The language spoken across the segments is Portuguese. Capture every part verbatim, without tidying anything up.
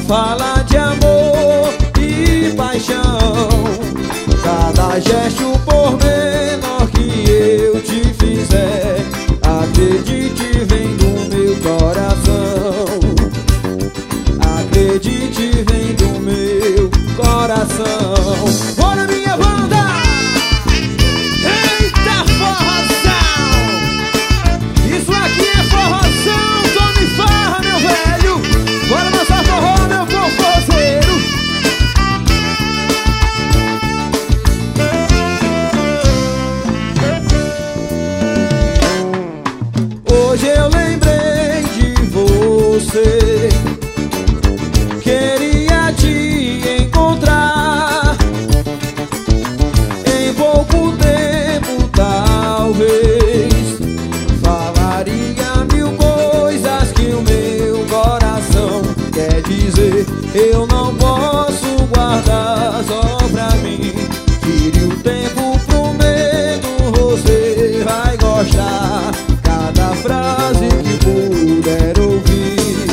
fala de amor e paixão. Cada gesto por menor que eu te fizer, acredite, vem do meu coração. Acredite, vem do meu coração. Bora, minha banda! Eita, forrozão! Isso aqui é forrozão, Tony Farra, meu velho! Bora dançar forró, meu forrozeiro! Hoje eu lembrei de você, queria te encontrar. Em pouco tempo talvez falaria mil coisas que o meu coração quer dizer. Eu não posso guardar só pra mim. Tire o tempo, prometo, você vai gostar. Cada frase que puder ouvir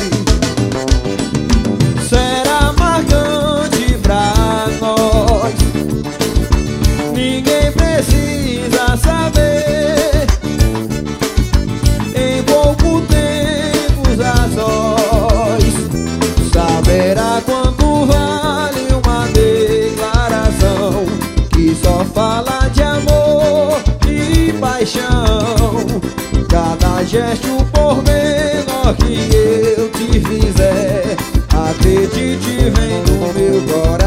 será marcante pra nós. Ninguém precisa saber. Em pouco tempo a sós saberá quanto vale uma declaração que só fala de amor e paixão. Cada gesto por menor que eu te fizer, acredite, vem do meu coração.